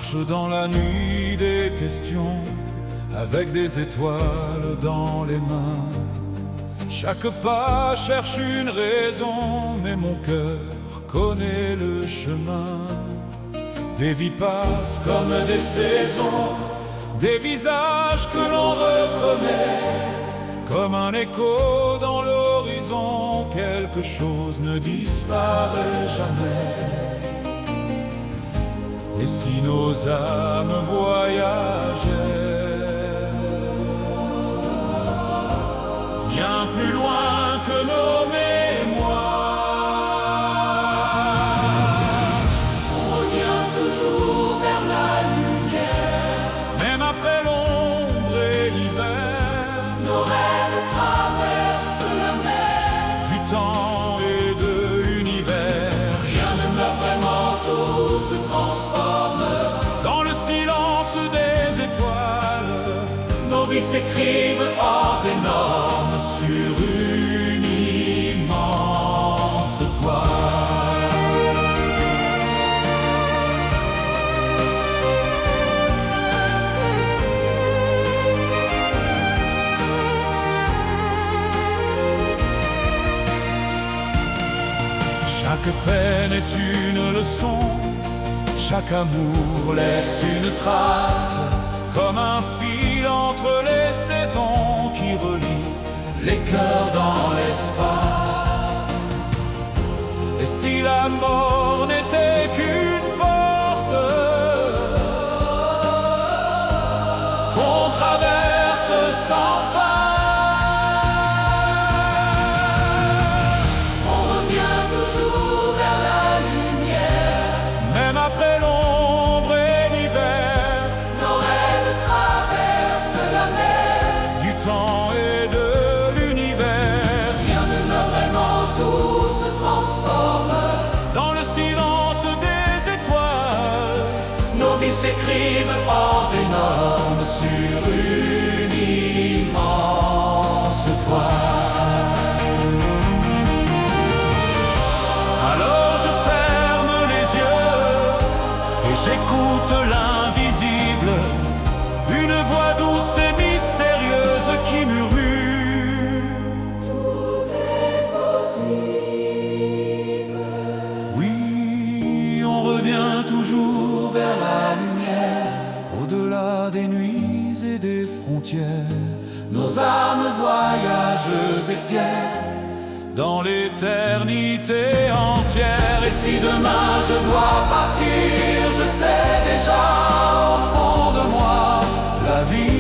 marche dans la nuit des questions, avec des étoiles dans les mains. Chaque pas cherche une raison, mais mon cœur connaît le chemin. Des vies passent comme des saisons, des visages que l'on reconnaît, comme un écho dans l'horizon, quelque chose ne disparaît jamais. Et si nos âmes voyageaient bien plus loin que nos mémoires, on revient toujours vers la lumière. même après l'ombre et l'hiver, Nos rêves traversent la mer. du temps et de l'univers. Rien ne meurt vraiment, tout se transforme. Dans le silence des étoiles, Nos vies s'écrivent hors des normes sur une immense toile. chaque peine est une leçon, chaque amour laisse une trace, comme un fil entre les saisons qui relie les cœurs dans l'espace. Et si la mort n'était qu'une porte qu'on traverse sans fin, On revient toujours vers la lumière. même après l'ombre et l'hiver, Nos rêves traversent la mer. du temps et de l'univers. Rien ne meurt vraiment, tout se transforme. Dans le silence des étoiles, Nos vies s'écrivent hors des normes sur une immense toile. alors je ferme les yeux et j'écoute l'invisible, une voix douce et mystérieuse qui murmure: Tout est possible. oui, on revient toujours vers la lumière, au-delà des nuits et des frontières. Nos âmes voyageuses et fières. Dans l'éternité entière. Et si demain je dois partir, je sais déjà au fond de moi, La vie